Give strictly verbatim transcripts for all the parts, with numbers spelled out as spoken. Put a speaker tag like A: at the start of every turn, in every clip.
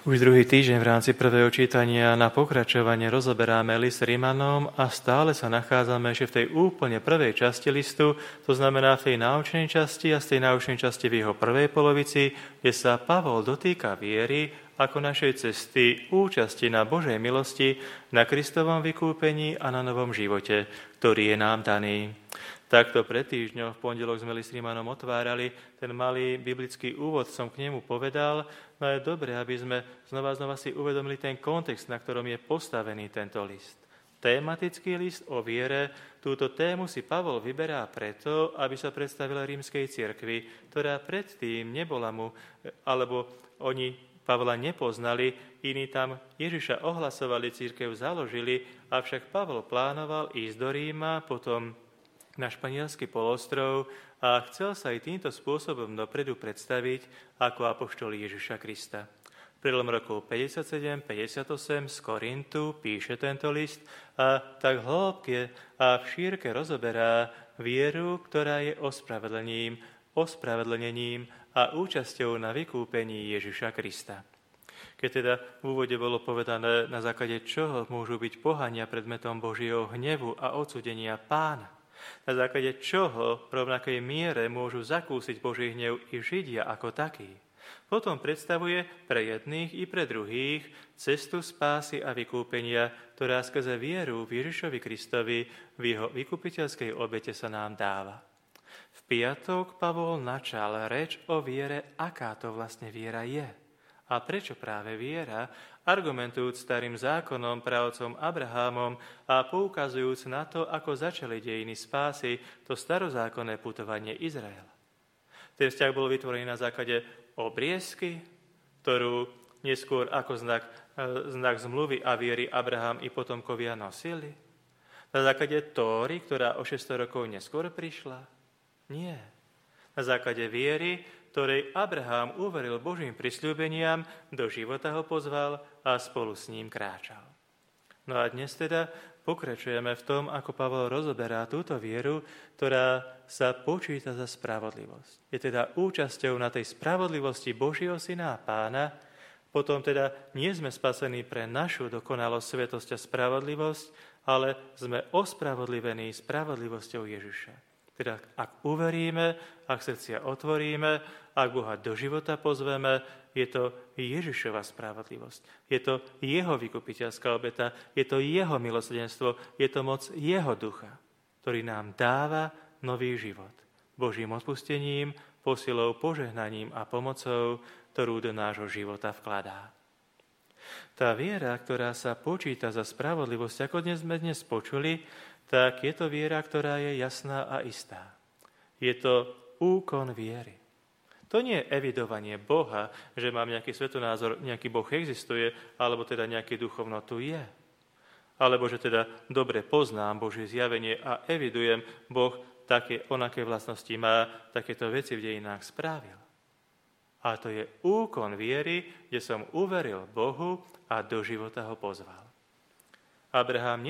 A: Už druhý týždeň v rámci prvého čítania na pokračovanie rozoberáme list Rimanom a stále sa nachádzame ešte v tej úplne prvej časti listu, to znamená v tej náučnej časti a z tej náučnej časti v jeho prvej polovici, kde sa Pavol dotýka viery ako našej cesty účasti na Božej milosti, na Kristovom vykúpení a na novom živote, ktorý je nám daný. Takto pred týždňom v pondelok sme list Rimanom otvárali, ten malý biblický úvod som k nemu povedal, no je dobré, aby sme znova znova si uvedomili ten kontext, na ktorom je postavený tento list. Tématický list o viere, túto tému si Pavol vyberá preto, aby sa predstavila rímskej cirkvi, ktorá predtým nebola mu, alebo oni Pavla nepoznali, iní tam Ježiša ohlasovali, cirkev založili, avšak Pavol plánoval ísť do Ríma, potom na španielský polostrov a chcel sa aj týmto spôsobom dopredu predstaviť ako apoštol Ježiša Krista. Prelom rokov päťdesiatsedem päťdesiatosem z Korintu píše tento list a tak hĺbke a v šírke rozoberá vieru, ktorá je ospravedlením, ospravedlenením a účasťou na vykúpení Ježiša Krista. Keď teda v úvode bolo povedané, na základe čoho môžu byť pohania predmetom Božieho hnevu a odsúdenia Pána, na základe čoho v rovnakej miere môžu zakúsiť Boží hnev i Židia ako takí. Potom predstavuje pre jedných i pre druhých cestu spásy a vykúpenia, ktorá skrze vieru v Ježišovi Kristovi v jeho vykupiteľskej obete sa nám dáva. V piatok Pavol načal reč o viere, aká to vlastne viera je. A prečo práve viera, argumentujúc starým zákonom, pravcom Abrahámom a poukazujúc na to, ako začali dejiny spásy, to starozákonné putovanie Izraela. Ten vzťah bol vytvorený na základe obriezky, ktorú neskôr ako znak, znak zmluvy a viery Abraham i potomkovia nosili. Na základe Tóry, ktorá o šesťsto rokov neskôr prišla. Nie. Na základe viery, ktorej Abraham uveril Božím prisľúbeniam, do života ho pozval a spolu s ním kráčal. No a dnes teda pokračujeme v tom, ako Pavol rozoberá túto vieru, ktorá sa počíta za spravodlivosť. Je teda účasťou na tej spravodlivosti Božieho Syna a Pána, potom teda nie sme spasení pre našu dokonalosť, svetosť a spravodlivosť, ale sme ospravodlivení spravodlivosťou Ježiša. Teda ak uveríme, ak srdcia otvoríme, ak Boha do života pozveme, je to Ježišova spravodlivosť. Je to jeho vykupiteľská obeta, je to jeho milosrdenstvo, je to moc jeho ducha, ktorý nám dáva nový život. Božím odpustením, posilou, požehnaním a pomocou, ktorú do nášho života vkladá. Tá viera, ktorá sa počíta za spravodlivosť, ako dnes sme dnes počuli, tak je to viera, ktorá je jasná a istá. Je to úkon viery. To nie je evidovanie Boha, že mám nejaký svetonázor, nejaký Boh existuje, alebo teda nejaký duchovno tu je. Alebo že teda dobre poznám Božie zjavenie a evidujem, Boh také, onaké vlastnosti má, takéto veci v dejinách spravil. A to je úkon viery, kde som uveril Bohu a do života ho pozval. Abraham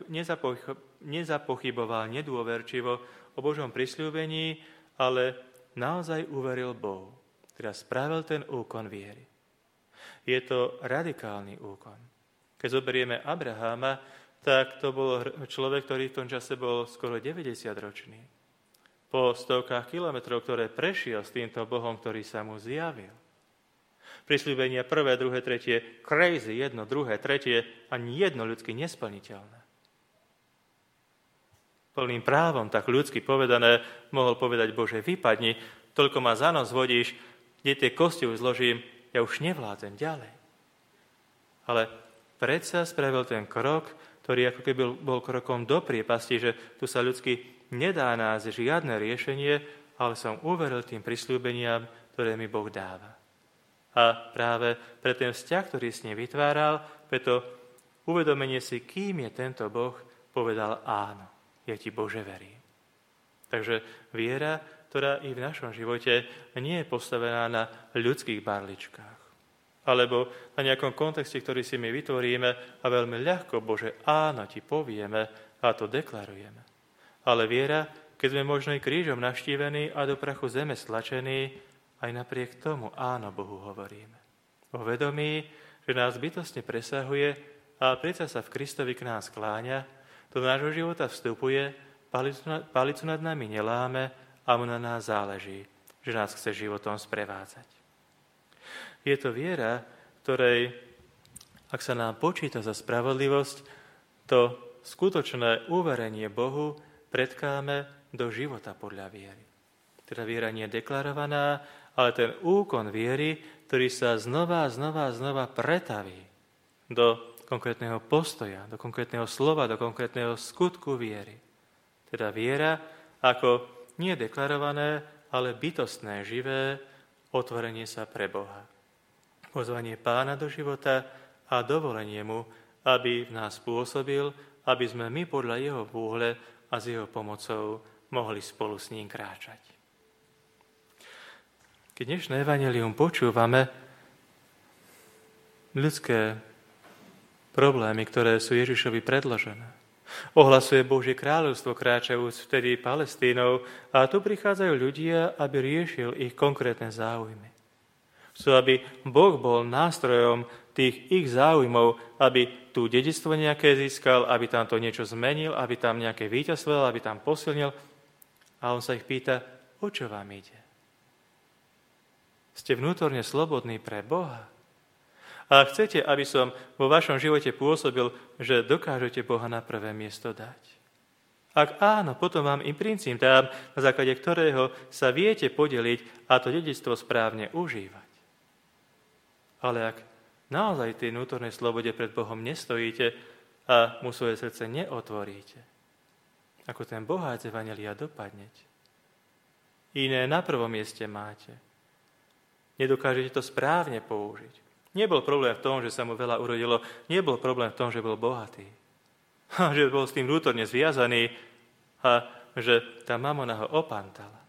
A: nezapochyboval nedôverčivo o Božom prisľúbení, ale naozaj uveril Bohu. Teda spravil ten úkon viery. Je to radikálny úkon. Keď zoberieme Abraháma, tak to bol človek, ktorý v tom čase bol skoro deväťdesiatročný. Po stovkách kilometrov, ktoré prešiel s týmto Bohom, ktorý sa mu zjavil. Prisľúbenia prvé, druhé, tretie, crazy, jedno, druhé, tretie, ani jedno ľudsky nesplniteľné. Plným právom, tak ľudsky povedané, mohol povedať, Bože, vypadni, toľko ma za nos vodíš, kde tie kosti už zložím, ja už nevládzem ďalej. Ale predsa spravil ten krok, ktorý ako keby bol krokom do priepasti, že tu sa ľudsky nedá nájsť žiadne riešenie, ale som uveril tým prisľúbeniam, ktoré mi Boh dáva. A práve pre ten vzťah, ktorý s ním vytváral, preto uvedomenie si, kým je tento Boh, povedal áno, ja ti Bože verím. Takže viera, ktorá i v našom živote nie je postavená na ľudských barličkách, alebo na nejakom kontexte, ktorý si my vytvoríme a veľmi ľahko, Bože, áno, ti povieme a to deklarujeme. Ale viera, keď sme možno i krížom navštívení a do prachu zeme stlačení, aj napriek tomu áno Bohu hovoríme. vo vedomí, že nás bytostne presahuje a predsa sa v Kristovi k nás skláňa, do nášho života vstupuje, palicu nad, palicu nad nami neláme a mu na nás záleží, že nás chce životom sprevádzať. Je to viera, ktorej, ak sa nám počíta za spravodlivosť, to skutočné uverenie Bohu predkáme do života podľa viery. Teda viera nie je deklarovaná, ale ten úkon viery, ktorý sa znova, znova, znova pretaví do konkrétneho postoja, do konkrétneho slova, do konkrétneho skutku viery. Teda viera ako nie deklarované, ale bytostné, živé otvorenie sa pre Boha. Pozvanie Pána do života a dovolenie mu, aby v nás pôsobil, aby sme my podľa jeho vôle a s jeho pomocou mohli spolu s ním kráčať. Keď dnešné evanjelium počúvame, ľudské problémy, ktoré sú Ježišovi predložené. Ohlasuje Božie kráľovstvo, kráčajúc vtedy Palestínou, a tu prichádzajú ľudia, aby riešil ich konkrétne záujmy. Chcú, aby Boh bol nástrojom tých ich záujmov, aby tu dedičstvo nejaké získal, aby tam to niečo zmenil, aby tam nejaké víťazstvo, aby tam posilnil. A on sa ich pýta, o čo vám ide? Ste vnútorne slobodní pre Boha? A chcete, aby som vo vašom živote pôsobil, že dokážete Boha na prvé miesto dať? Ak áno, potom vám im princíp dám, na základe ktorého sa viete podeliť a to dedičstvo správne užívať. Ale ak naozaj tej vnútornej slobode pred Bohom nestojíte a mu svoje srdce neotvoríte, ako ten bohác evanjelia dopadnete. Iné na prvom mieste máte. Nedokážete to správne použiť. Nebol problém v tom, že sa mu veľa urodilo, nebol problém v tom, že bol bohatý. A že bol s tým vnútorne zviazaný a že tá mamona ho opantala.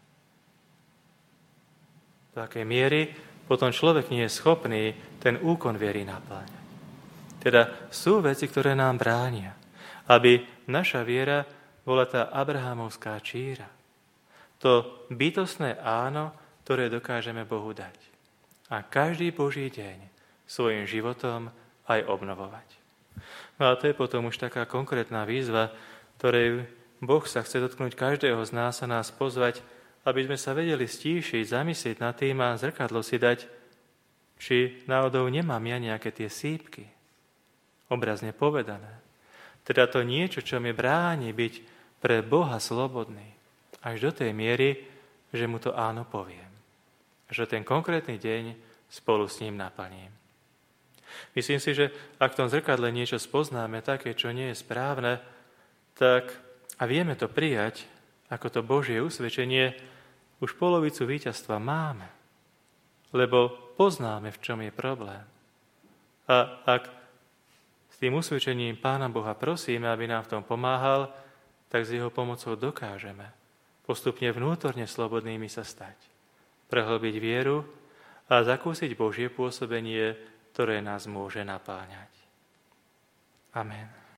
A: Do akej miery potom človek nie je schopný ten úkon viery napláňať. Teda sú veci, ktoré nám bránia, aby naša viera bola tá abrahamovská číra. To bytostné áno, ktoré dokážeme Bohu dať. A každý Boží deň svojim životom aj obnovovať. No a to je potom už taká konkrétna výzva, ktorej Boh sa chce dotknúť každého z nás a nás pozvať, aby sme sa vedeli stíšiť, zamyslieť nad tým a zrkadlo si dať, či náhodou nemám ja nejaké tie sípky, obrazne povedané. Teda to niečo, čo mi bráni byť pre Boha slobodný, až do tej miery, že mu to áno poviem. Že ten konkrétny deň spolu s ním naplním. Myslím si, že ak v tom zrkadle niečo spoznáme také, čo nie je správne, tak a vieme to prijať, ako to Božie usvedčenie, už polovicu víťazstva máme. Lebo poznáme, v čom je problém. A ak s tým usvedčením Pána Boha prosíme, aby nám v tom pomáhal, tak s jeho pomocou dokážeme postupne vnútorne slobodnými sa stať. Prehlbiť vieru a zakúsiť Božie pôsobenie, ktoré nás môže napáňať. Amen.